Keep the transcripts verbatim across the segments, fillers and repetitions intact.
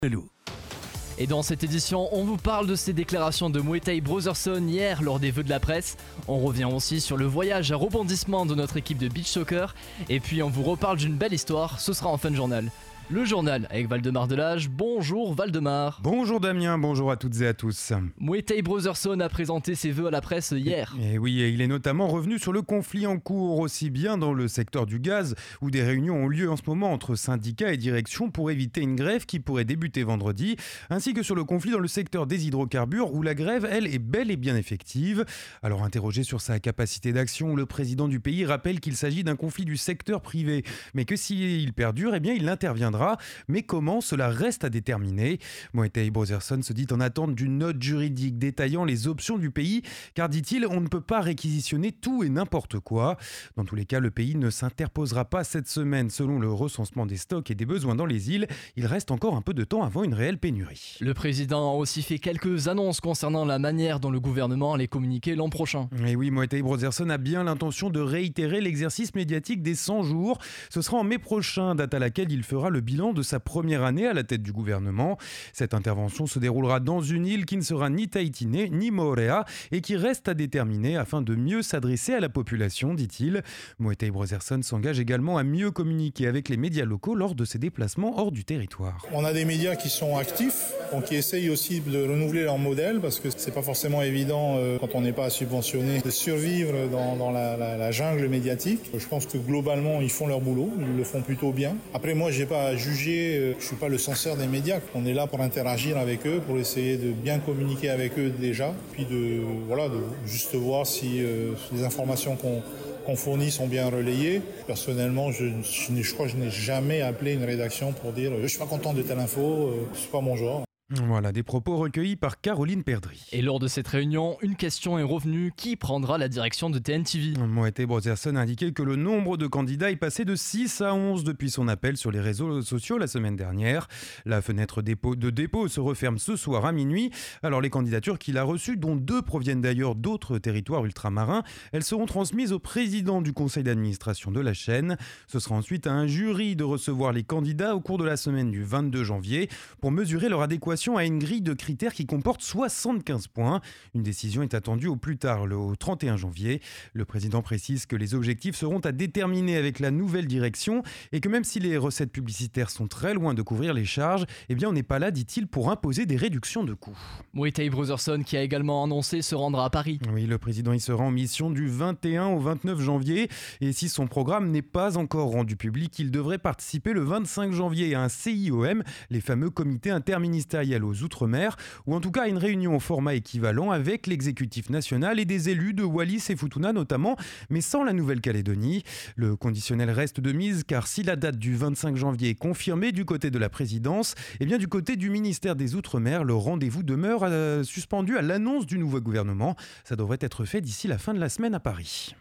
Hello. Et dans cette édition, on vous parle de ces déclarations de Moetai Brotherson hier lors des vœux de la presse. On revient aussi sur le voyage à rebondissement de notre équipe de beach soccer. Et puis on vous reparle d'une belle histoire, ce sera en fin de journal. Le journal avec Valdemar Delage. Bonjour Valdemar. Bonjour Damien, bonjour à toutes et à tous. Moetai Brotherson a présenté ses vœux à la presse hier. Et oui, et il est notamment revenu sur le conflit en cours, aussi bien dans le secteur du gaz, où des réunions ont lieu en ce moment entre syndicats et direction pour éviter une grève qui pourrait débuter vendredi, ainsi que sur le conflit dans le secteur des hydrocarbures, où la grève, elle, est bel et bien effective. Alors interrogé sur sa capacité d'action, le président du pays rappelle qu'il s'agit d'un conflit du secteur privé, mais que s'il perdure, eh bien il interviendra. Mais comment, cela reste à déterminer. Moetai Brotherson se dit en attente d'une note juridique détaillant les options du pays, car dit-il, on ne peut pas réquisitionner tout et n'importe quoi. Dans tous les cas, le pays ne s'interposera pas cette semaine selon le recensement des stocks et des besoins dans les îles. Il reste encore un peu de temps avant une réelle pénurie. Le président a aussi fait quelques annonces concernant la manière dont le gouvernement allait communiquer l'an prochain. Et oui, Moetai Brotherson a bien l'intention de réitérer l'exercice médiatique des cent jours. Ce sera en mai prochain, date à laquelle il fera le bilan de sa première année à la tête du gouvernement. Cette intervention se déroulera dans une île qui ne sera ni Tahiti ni Moorea et qui reste à déterminer afin de mieux s'adresser à la population, dit-il. Moetai Brotherson s'engage également à mieux communiquer avec les médias locaux lors de ses déplacements hors du territoire. On a des médias qui sont actifs, donc qui essayent aussi de renouveler leur modèle parce que c'est pas forcément évident euh, quand on n'est pas subventionné de survivre dans, dans la, la, la jungle médiatique. Je pense que globalement ils font leur boulot, ils le font plutôt bien. Après moi j'ai pas juger, euh, je suis pas le censeur des médias. On est là pour interagir avec eux, pour essayer de bien communiquer avec eux déjà, puis de voilà, de juste voir si, euh, si les informations qu'on qu'on fournit sont bien relayées. Personnellement, je, je, je crois que je n'ai jamais appelé une rédaction pour dire je suis pas content de telle info, euh, c'est pas mon genre. Voilà, des propos recueillis par Caroline Perdry. Et lors de cette réunion, une question est revenue, qui prendra la direction de T N T V ? Moetai Brotherson a indiqué que le nombre de candidats est passé de six à onze depuis son appel sur les réseaux sociaux la semaine dernière. La fenêtre dépôt de dépôt se referme ce soir à minuit. Alors les candidatures qu'il a reçues, dont deux proviennent d'ailleurs d'autres territoires ultramarins, elles seront transmises au président du conseil d'administration de la chaîne. Ce sera ensuite à un jury de recevoir les candidats au cours de la semaine du vingt-deux janvier pour mesurer leur adéquation à une grille de critères qui comporte soixante-quinze points. Une décision est attendue au plus tard, le trente et un janvier. Le président précise que les objectifs seront à déterminer avec la nouvelle direction et que même si les recettes publicitaires sont très loin de couvrir les charges, eh bien on n'est pas là, dit-il, pour imposer des réductions de coûts. Moetai Brotherson, qui a également annoncé se rendre à Paris. Oui, le président y sera en mission du vingt et un au vingt-neuf janvier et si son programme n'est pas encore rendu public, il devrait participer le vingt-cinq janvier à un C I O M, les fameux comités interministériels aux Outre-mer, ou en tout cas à une réunion au format équivalent avec l'exécutif national et des élus de Wallis et Futuna notamment, mais sans la Nouvelle-Calédonie. Le conditionnel reste de mise car si la date du vingt-cinq janvier est confirmée du côté de la présidence, eh bien du côté du ministère des Outre-mer, le rendez-vous demeure euh, suspendu à l'annonce du nouveau gouvernement. Ça devrait être fait d'ici la fin de la semaine à Paris.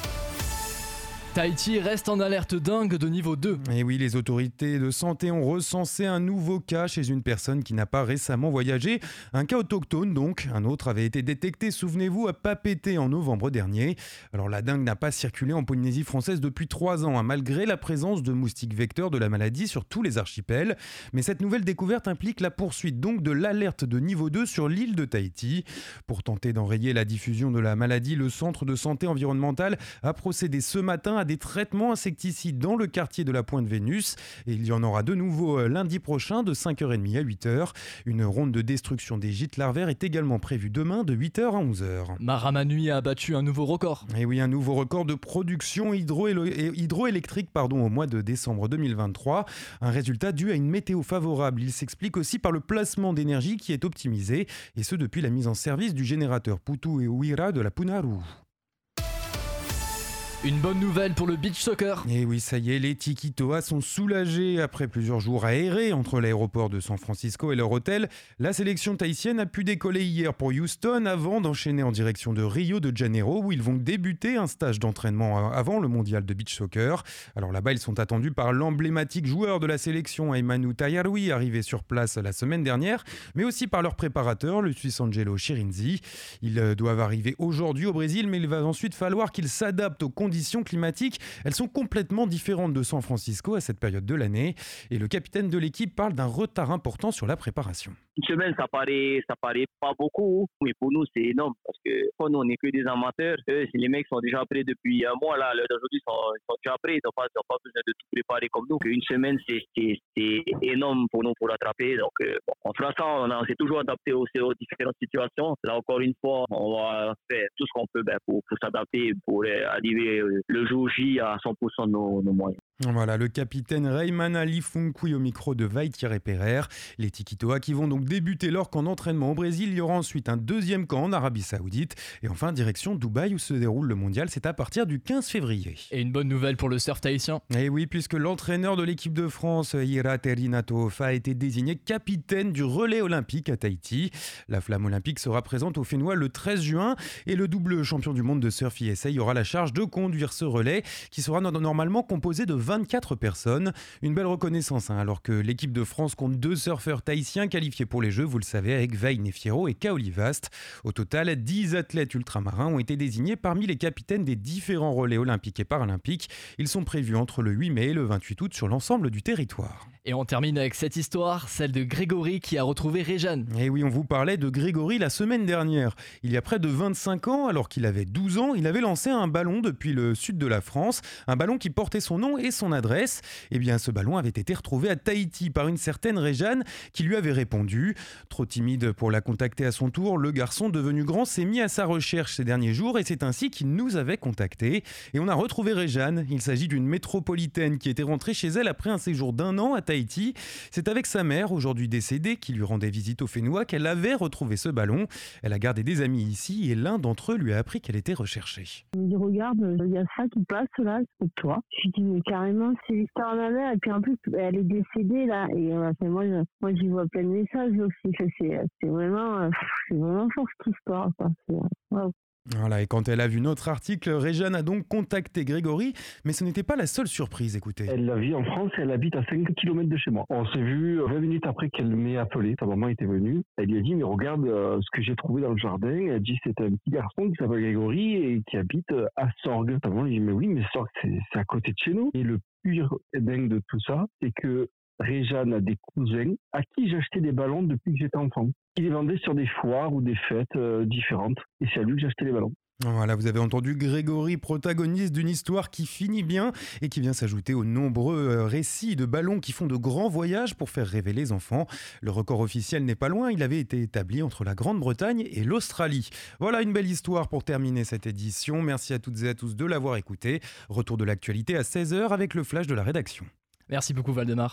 Tahiti reste en alerte dingue de niveau deux. Et oui, les autorités de santé ont recensé un nouveau cas chez une personne qui n'a pas récemment voyagé. Un cas autochtone donc. Un autre avait été détecté, souvenez-vous, à Papeete en novembre dernier. Alors la dengue n'a pas circulé en Polynésie française depuis trois ans, hein, malgré la présence de moustiques vecteurs de la maladie sur tous les archipels. Mais cette nouvelle découverte implique la poursuite donc de l'alerte de niveau deux sur l'île de Tahiti. Pour tenter d'enrayer la diffusion de la maladie, le centre de santé environnementale a procédé ce matin à des traitements insecticides dans le quartier de la Pointe Vénus et il y en aura de nouveau lundi prochain de cinq heures trente à huit heures. Une ronde de destruction des gîtes larvaires est également prévue demain de huit heures à onze heures. Maramanui a battu un nouveau record. Et oui, un nouveau record de production hydroélo- hydroélectrique pardon, au mois de décembre deux mille vingt-trois. Un résultat dû à une météo favorable. Il s'explique aussi par le placement d'énergie qui est optimisé et ce depuis la mise en service du générateur Putu et Uira de la Punaru. Une bonne nouvelle pour le beach soccer. Et oui, ça y est, les Tikitoa sont soulagés après plusieurs jours aérés entre l'aéroport de San Francisco et leur hôtel. La sélection tahitienne a pu décoller hier pour Houston avant d'enchaîner en direction de Rio de Janeiro où ils vont débuter un stage d'entraînement avant le mondial de beach soccer. Alors là-bas, ils sont attendus par l'emblématique joueur de la sélection, Emanu Tayarui, arrivé sur place la semaine dernière, mais aussi par leur préparateur, le Suisse Angelo Chirinzi. Ils doivent arriver aujourd'hui au Brésil, mais il va ensuite falloir qu'ils s'adaptent aux conditions conditions climatiques, elles sont complètement différentes de San Francisco à cette période de l'année. Et le capitaine de l'équipe parle d'un retard important sur la préparation. Une semaine, ça paraît, ça paraît pas beaucoup, mais pour nous, c'est énorme parce que oh, nous, on n'est que des amateurs. Eux, si les mecs sont déjà prêts depuis un mois, là, aujourd'hui, ils sont, ils sont déjà prêts. Ils n'ont pas, pas besoin de tout préparer comme nous. Une semaine, c'est, c'est, c'est énorme pour nous pour rattraper. Donc, euh, bon, en fera ça, on, a, on s'est toujours adapté aux, aux différentes situations. Là, encore une fois, on va faire tout ce qu'on peut ben, pour, pour s'adapter, pour euh, arriver euh, le jour J à cent pour cent de nos, nos moyens. Voilà, le capitaine Rayman Ali Funkui au micro de Vai-Perer. Les Tikitoa qui vont donc débuter leur camp d'entraînement au Brésil. Il y aura ensuite un deuxième camp en Arabie Saoudite. Et enfin, direction Dubaï où se déroule le mondial. C'est à partir du quinze février. Et une bonne nouvelle pour le surf tahitien. Et oui, puisque l'entraîneur de l'équipe de France, Ira Terinato-Fa, a été désigné capitaine du relais olympique à Tahiti. La flamme olympique sera présente au Fénois le treize juin. Et le double champion du monde de surf I S A aura la charge de conduire ce relais qui sera normalement composé de vingt-quatre personnes. Une belle reconnaissance, hein, alors que l'équipe de France compte deux surfeurs tahitiens qualifiés pour les Jeux, vous le savez, avec Vai Nefiero et Kaoli Vast. Au total, dix athlètes ultramarins ont été désignés parmi les capitaines des différents relais olympiques et paralympiques. Ils sont prévus entre le huit mai et le vingt-huit août sur l'ensemble du territoire. Et on termine avec cette histoire, celle de Grégory qui a retrouvé Réjeanne. Et oui, on vous parlait de Grégory la semaine dernière. Il y a près de vingt-cinq ans, alors qu'il avait douze ans, il avait lancé un ballon depuis le sud de la France, un ballon qui portait son nom et son adresse. Eh bien, ce ballon avait été retrouvé à Tahiti par une certaine Réjeanne qui lui avait répondu. Trop timide pour la contacter à son tour, le garçon devenu grand s'est mis à sa recherche ces derniers jours et c'est ainsi qu'il nous avait contactés. Et on a retrouvé Réjeanne. Il s'agit d'une métropolitaine qui était rentrée chez elle après un séjour d'un an à Tahiti. C'est avec sa mère, aujourd'hui décédée, qui lui rendait visite au Fénois, qu'elle avait retrouvé ce ballon. Elle a gardé des amis ici et l'un d'entre eux lui a appris qu'elle était recherchée. Je me dis, regarde, il y a ça qui passe là, c'est toi. Je dis, mais carrément, c'est l'histoire de ma mère. Et puis en plus, elle est décédée là. Et euh, enfin, moi, je, moi, j'y vois plein de messages aussi. C'est, c'est, vraiment, euh, c'est vraiment fort cette histoire. Quoi. C'est, wow. Voilà, et quand elle a vu notre article, Réjeanne a donc contacté Grégory, mais ce n'était pas la seule surprise, écoutez. Elle vit en France et elle habite à cinq kilomètres de chez moi. On s'est vu vingt minutes après qu'elle m'ait appelé, sa maman était venue. Elle lui a dit, mais regarde euh, ce que j'ai trouvé dans le jardin. Elle a dit, c'est un petit garçon qui s'appelle Grégory et qui habite à Sorgues. Sa maman lui a dit, mais oui, mais Sorgues, c'est, c'est à côté de chez nous. Et le pire dingue de tout ça, c'est que Réjeanne a des cousins à qui j'achetais des ballons depuis que j'étais enfant. Ils les vendaient sur des foires ou des fêtes euh, différentes. Et c'est à lui que j'achetais les ballons. Voilà, vous avez entendu Grégory, protagoniste d'une histoire qui finit bien et qui vient s'ajouter aux nombreux récits de ballons qui font de grands voyages pour faire rêver les enfants. Le record officiel n'est pas loin, il avait été établi entre la Grande-Bretagne et l'Australie. Voilà une belle histoire pour terminer cette édition. Merci à toutes et à tous de l'avoir écouté. Retour de l'actualité à seize heures avec le flash de la rédaction. Merci beaucoup Valdemar.